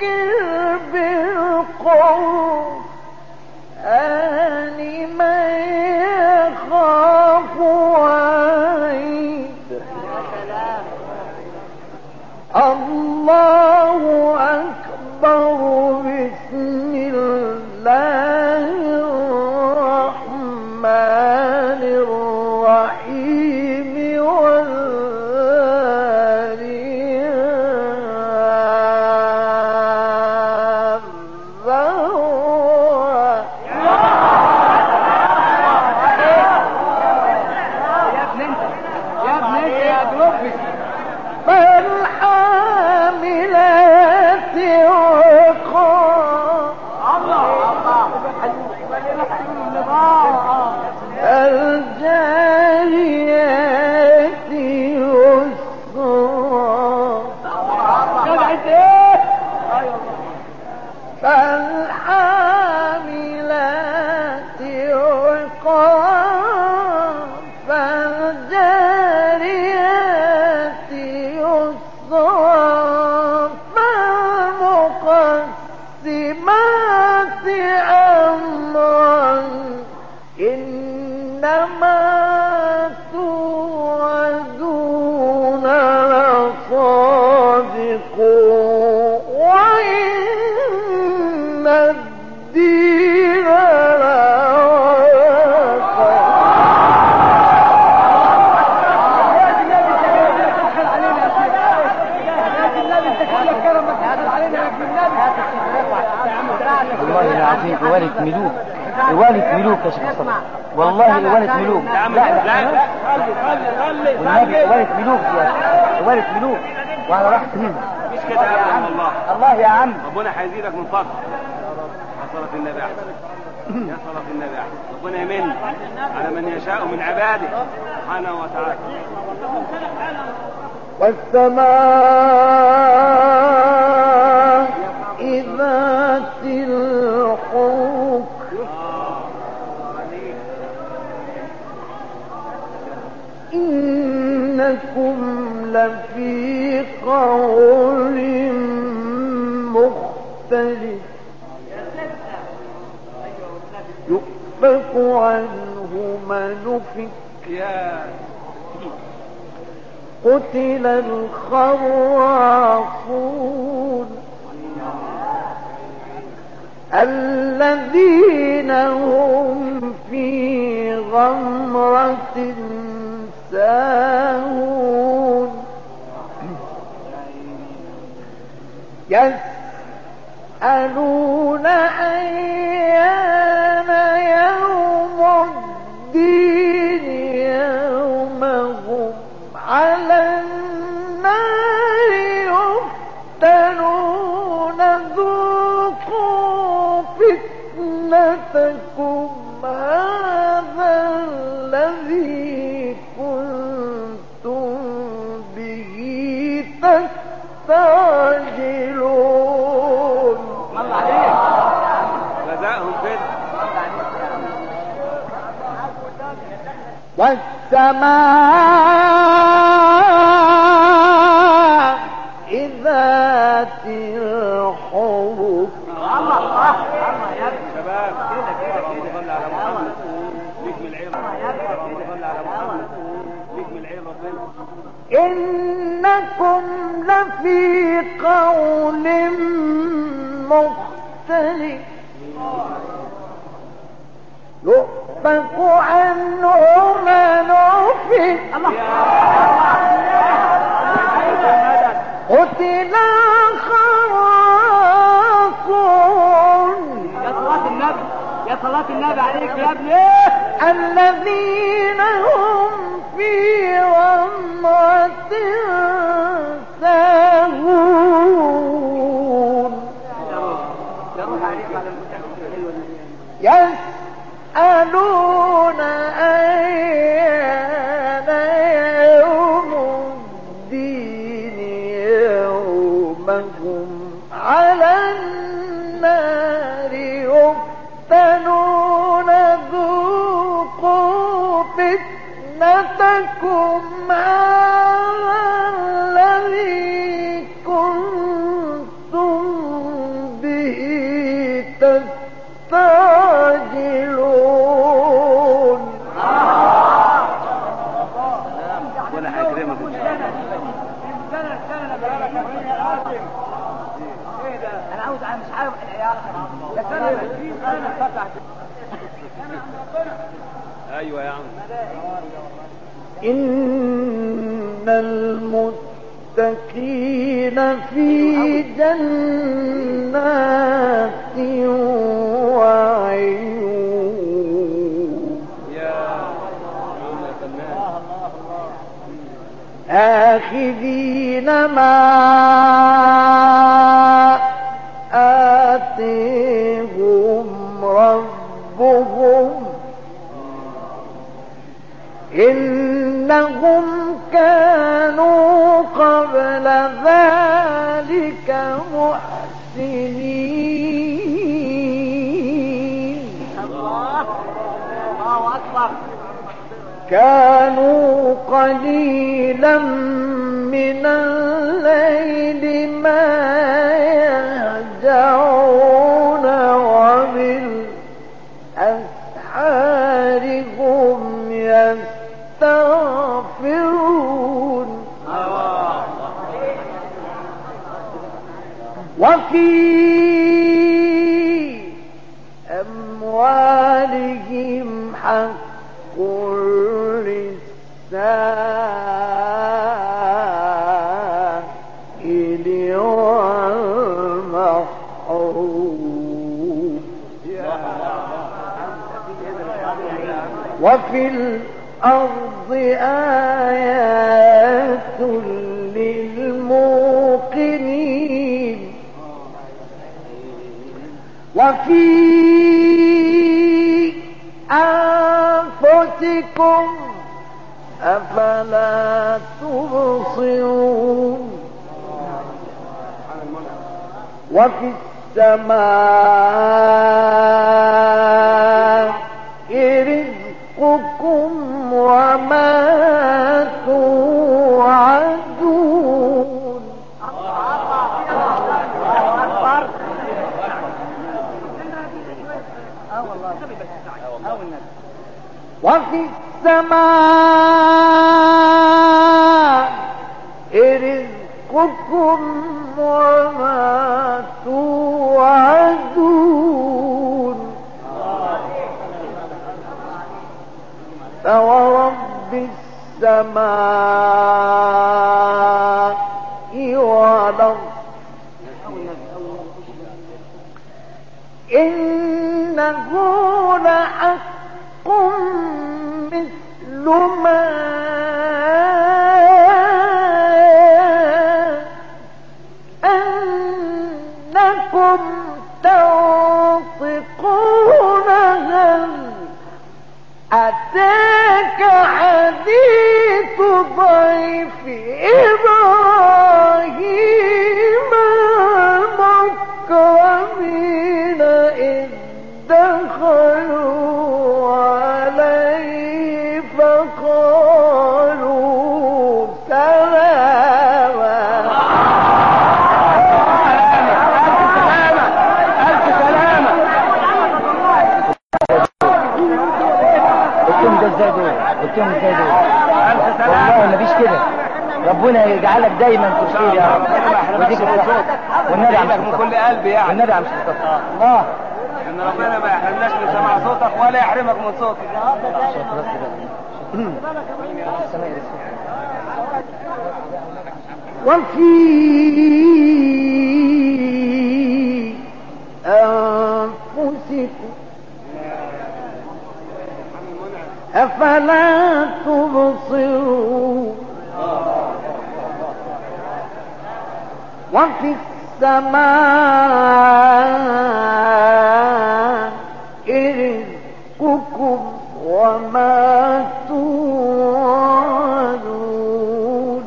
بالقرآن من يخاف وعيد. الله أكبر. بسم الله الرحمن الرحيم. والذاريات ذروا. فالحاملات وقرا. الجاريات يسرا. فالحاملات وقرا. فالجاريات يسرا. فالمقسمات أمرا. إنما توعدون لصادق. وإن الدين لواقع. والله العظيم إوالة ملوك، إوالة ملوك يا شيخ مصطفى، والله إوالة ملوك. لا والنبي إوالة ملوك يا شيخ، إوالة ملوك وعلى راحة مين؟ مش كده يا عم الله. الله يا عم ربنا هيزيدك من فضل. يا صلاة النبي أحسن، يا صلاة النبي أحسن. ربنا يمن على من يشاء من عباده سبحانه وتعالى. والسماء ذات الحبك. إنكم لفي قول مختلف. يؤفك عنه من أفك. قتل الخراصون الذين هم في غمرة ساهون. يسألون أيان يوم الدين. يوم هم على النار يفتنون. ذوقوا فتنتكم هذا الذي كنتم به تستعجلون. الله عليك جزاهم كده. والسماء ذات الحبك. الله يا شباب كده اللهم صل على محمد. ليك من العين اللهم صل على محمد. ليك من العين ربنا. إنكم لفي قول مختلف. يؤفك عنه من أفك. قتل الخراصون. يا صلاة النبي عليك يا ابني. الذين هم في غمرة ساهون. يسألون أيان يوم الدين. يوم هم على النار يفتنون. ذوقوا فتنتكم ربنا هيكرمك ان شاء الله. انا عاوز مش عارف العيال ايوه يا عم. إن المتقين في جنات وعيون آخذين ما آتيهم ربهم إنهم كانوا قبل ذلك محسنين. الله أكبر. كانوا قليلا من الليل ما يهجعون وبالأسحار هم يستغفرون. وفي أموالهم حق للسائل والمحروم. وفي الأرض آيات للموقنين. وفي أنفسكم أفلا تبصرون. وفي السماء رزقكم وما توعدون. وفي السماء رزقكم وما توعدون. فورب السماء والأرض إنه لحق مثل ما أنكم تنطقون. هل أتاك حديث ضيف إبراهيم المكرمين إذ دخلوا عليه فقالوا سلاما. ألف سلامة. قلتهم ده ازاي دول؟ قلتهم ازاي دول؟ والله مفيش كده. ربنا يجعلك دايما في الخير يا رب. وديك والنبي عم من كل قلبي يعني. والنبي عم شفتك الله ان ربنا ما يحرمناش من سماع صوتك ولا يحرمك من صوتك. وفي أنفسكم أفلا تبصرون. وفي السماء رزقكم وما توعدون.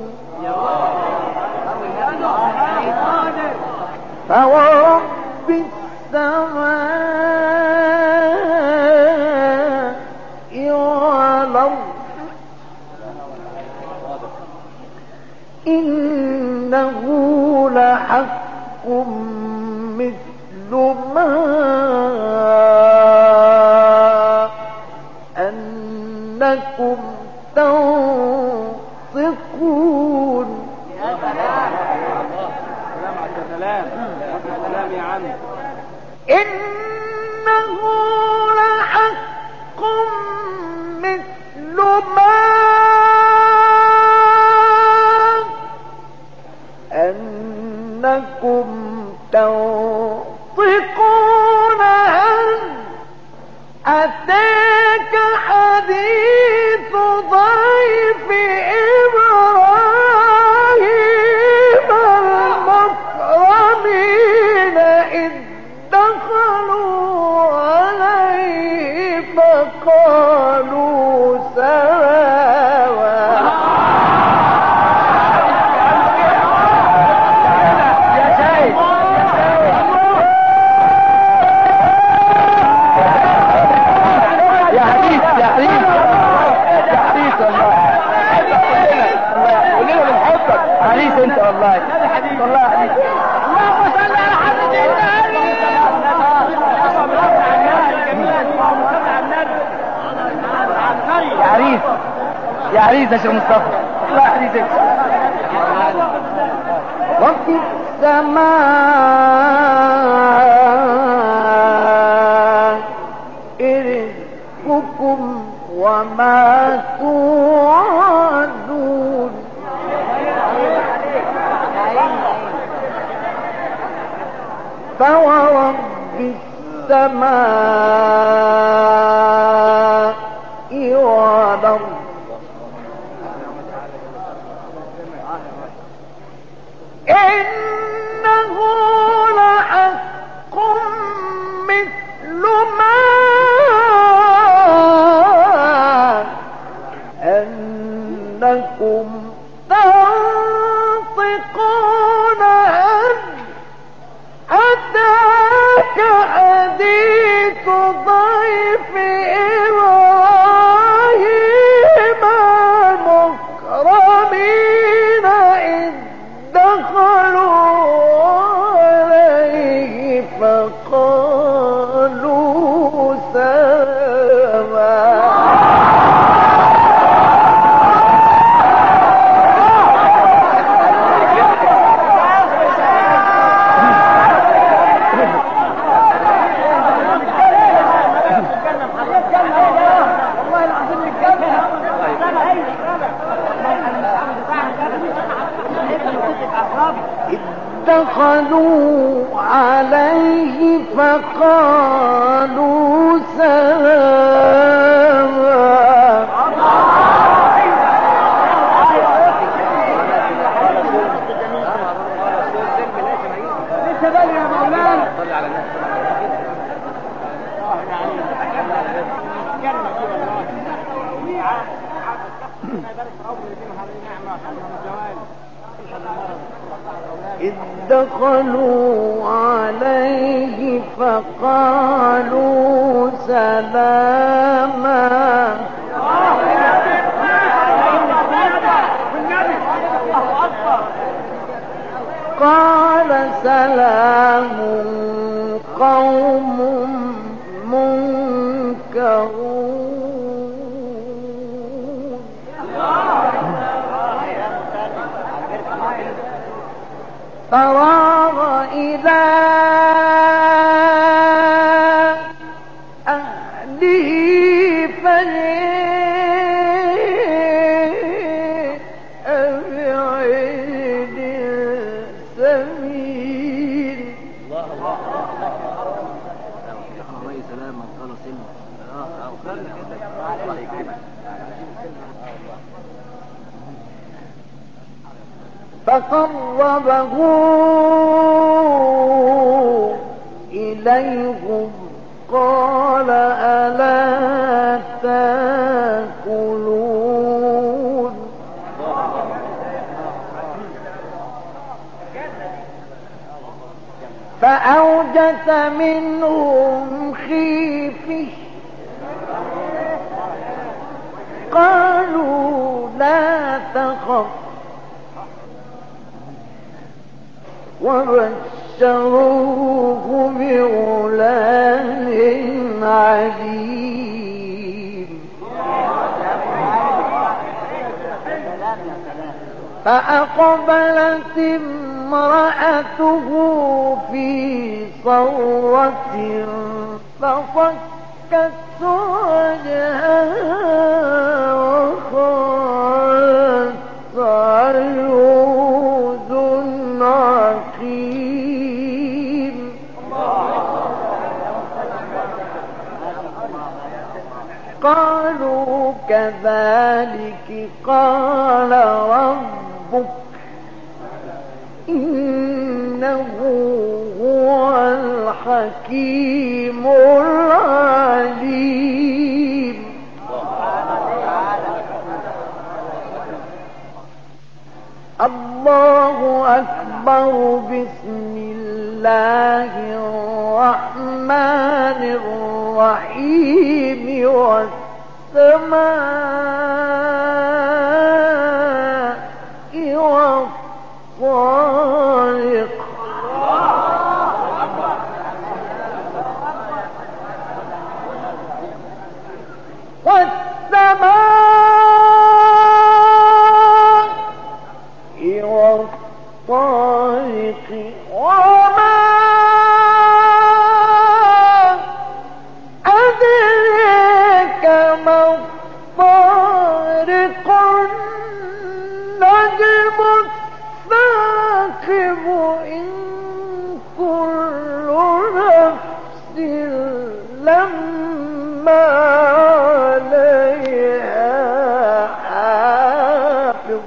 فورب السماء والأرض إنه لحق مثل ما أنكم تنطقون. إنه لحق مثل ما أنكم تنطقون. هل أتاك حديث ضيف إبراهيم المكرمين إذ دخلوا عليه فقالوا سلاما. انت والله والله حديث. اللهم صل على حضرة النبي. يا عريس يا عريس يا شيخ مصطفى الله يحرسك. وفي السماء رزقكم وما توعدون. فورب السماء والأرض إنه لحق مثل ما أنكم تنطقون. أتاك حديث ضيف إبراهيم المكرمين إذ دخلوا عليه فقالوا سلاما. دخلوا عليه فقالوا سلاما. لسه بالي يا مولانا. صل على النبي. إذ دخلوا عليه فقالوا سلاما. قال سلام قوم منكرون. فراغ إلى أهله فجاء بعين سمين. فقربه إليهم قال ألا تأكلون. فأوجس منهم خيفة قالوا لا تخف وبشروه بغلام عليم. فأقبلت امرأته في صرة فصكت وجهها وقالت عجوز عقيم. قالوا كذلك قال ربك إنه هو الحكيم العليم. الله أكبر. بسم الله الرحمن الرحيم. والسماء والطارق. والسماء والطارق وما أدريك ما الطارق. النجم الثاقب إن كل نفس لما عليها حافظ.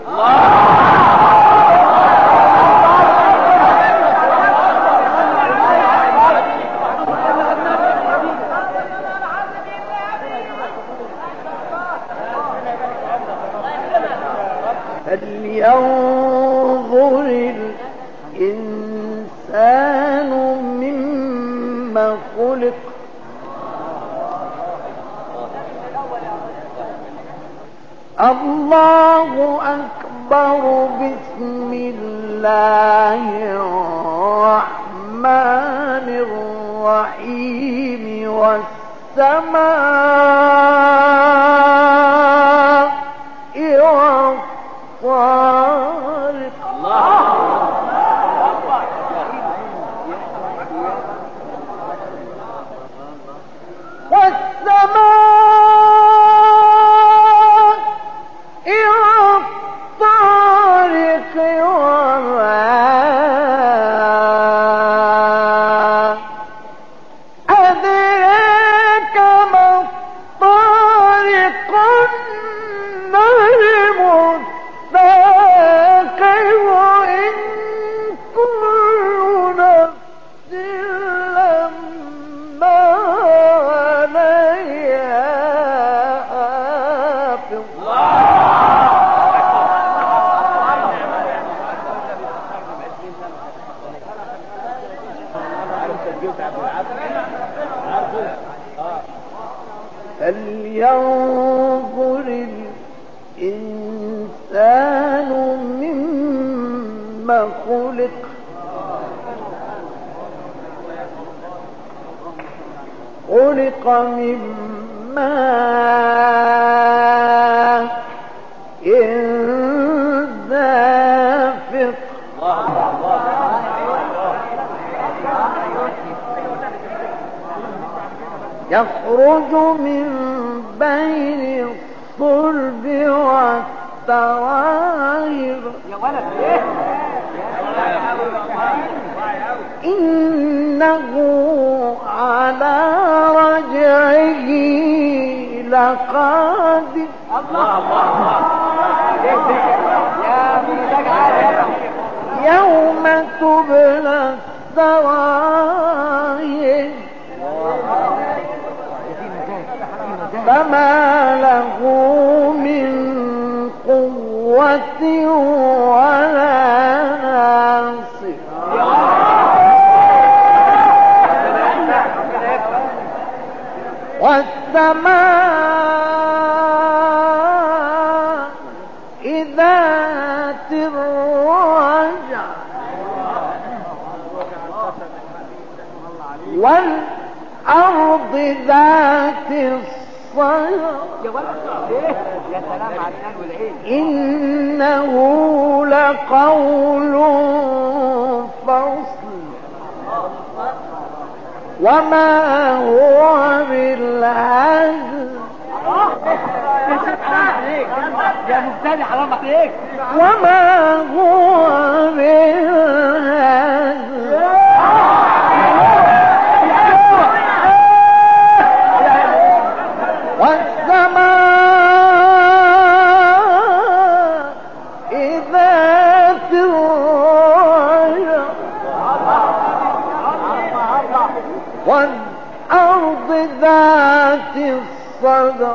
فلينظر الإنسان مما خلق. الله أكبر. بسم الله الرحمن الرحيم. والسماء والطارق. والسماء والطارق وما أدريك ما الطارق. النجم الثاقب إن كل نفس لما عليها حافظ. فلينظر الإنسان مما خلق. خلق من ماء دافق. يخرج من بين الصلب والترائب. إنه على رجعه لقادر. يوم تبلى السرائر فما له من قوة ولا ناصر. والسماء ذات الرجع والأرض ذات الصدع. إنه لقول فصل وما هو بالهزل يا مبتدئ حرام عليك. وما هو بالهزل والسماء ذات الرجع والأرض ذات الصدع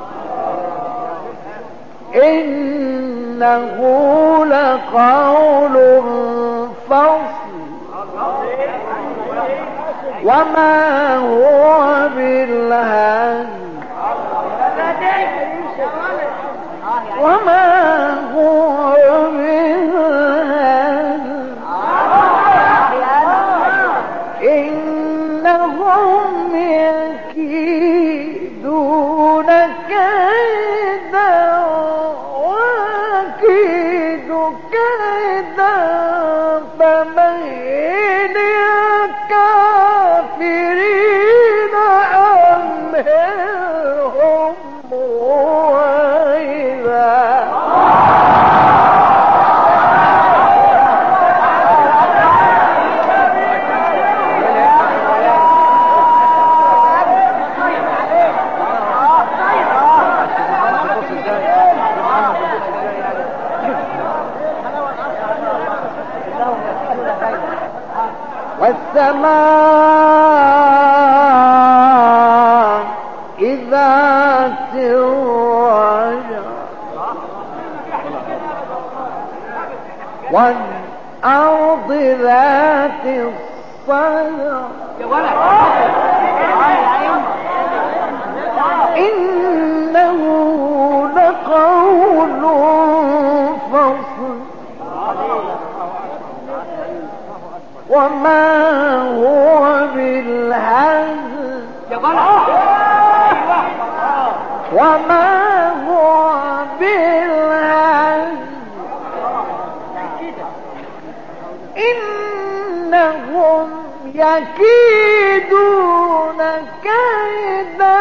إنه لقول فصل وما هو بالهزل وما هو بالهزل إنهم يكيدون كيدا وأكيد كيدا فمهل الكافرين أمهلهم رويدا. والسماء ذات الرجع والأرض ذات الصدع إنه لقول فصل وما هو بالهزل وما هو بالهزل إنهم يكيدون كيدا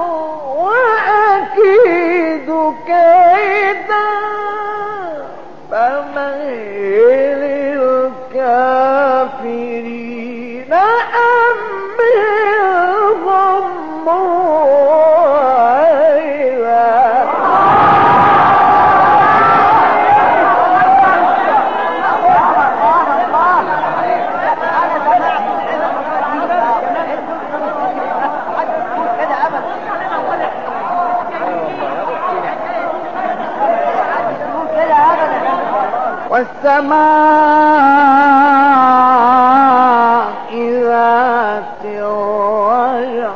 وأكيد كيدا فمهل الكافرين أمهلهم رويدا. والسماء ذات الرجع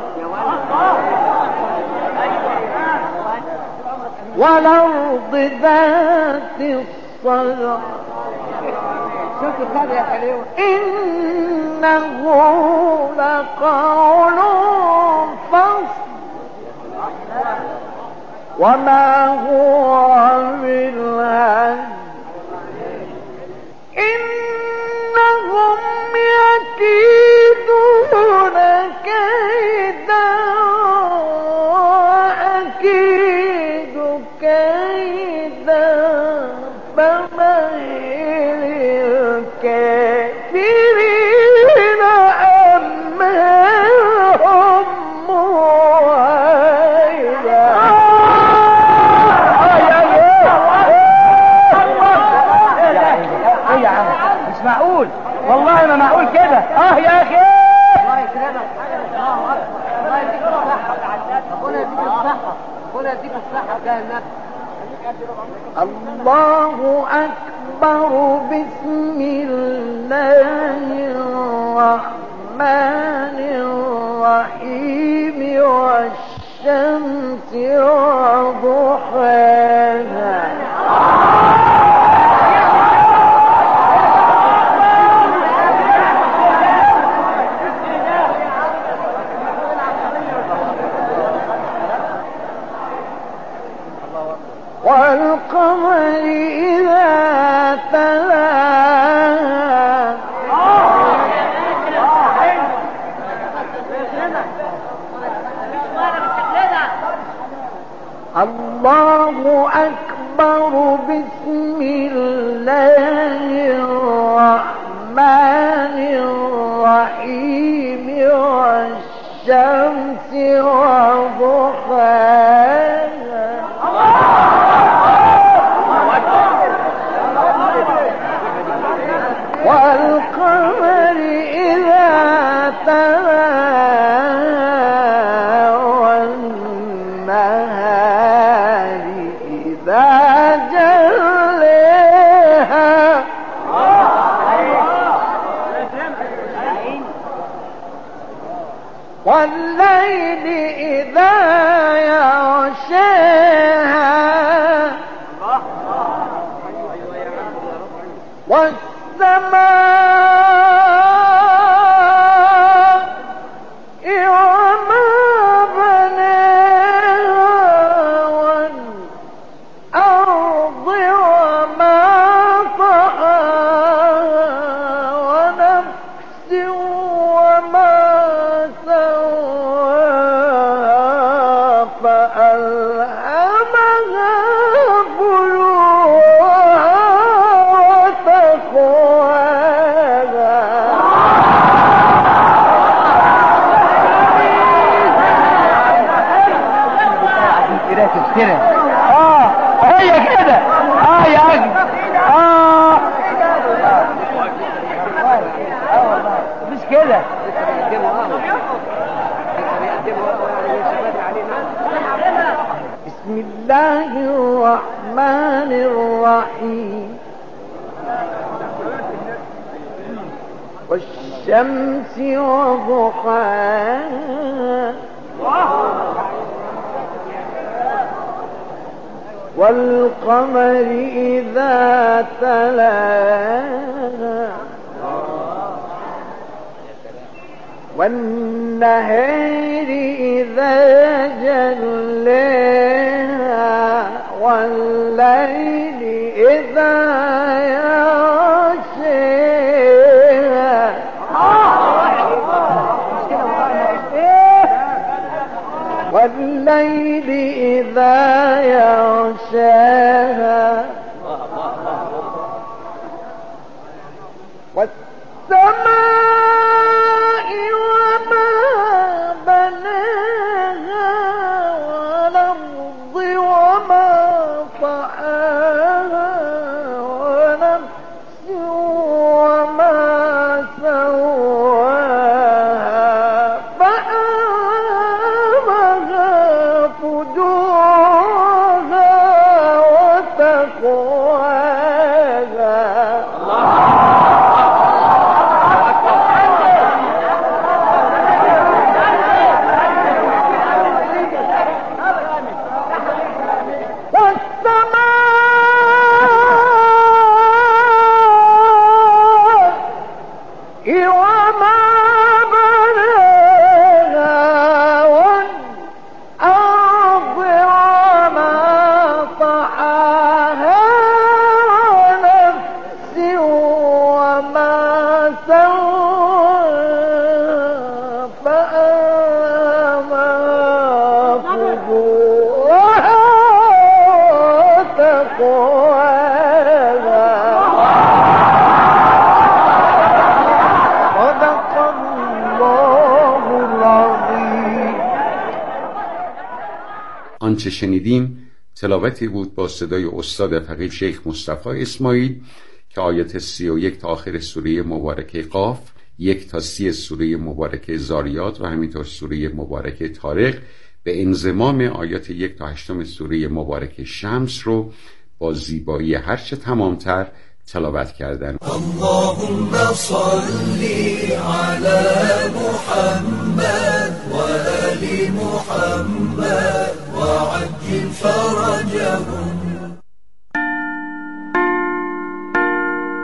والأرض ذات الصدع إنه لقول فصل وما هو بالهزل إنهم يكيدون كيدا وأكيد كيدا فمهل الكافرين أمهلهم رويدا. ايه يا عم مش معقول والله ما معقول كده. يا اخي الله يكرمك. الله يديك الصحة. ربنا يديك الصحة. ربنا يديك الصحة جهنم. الله أكبر بسم الله الرحمن الرحيم والشمس وضحاها والقمر إذا والقمر إذا تلاها والنهار إذا جلاها والليل إذا يغشاها والسماء وما بناها والأرض وما طحاها ونفس وما سواها فألهمها فجورها وتقواها كده هي كده يا اخي مش كده بسم الله الرحمن الرحيم والشمس وضحاها والقمر إذا تلاها والنهار إذا جلاها والليل إذا يغشاها والليل إذا يغشاها والسماء وما بناها والأرض وما طحاها ونفس وما سواها فألهمها فجورها وتقواها وما بناها والأرض وما طحاها ونفس وما سواها فألهمها فجورها وتقواها آنچه شنیدیم تلاوتی بود با صدای استاد فقیه شیخ مصطفی اسماعیل که آیات 31 تا آخر سوره مبارکه قاف، 1 تا 30 سوره مبارکه زاریات و همینطور سوره مبارکه طارق به انضمام آیات 1 تا 8 سوره مبارکه شمس رو با زیبایی هرچه تمامتر تلاوت کردن. اللهم صل على محمد وآل محمد وعجل فرجهم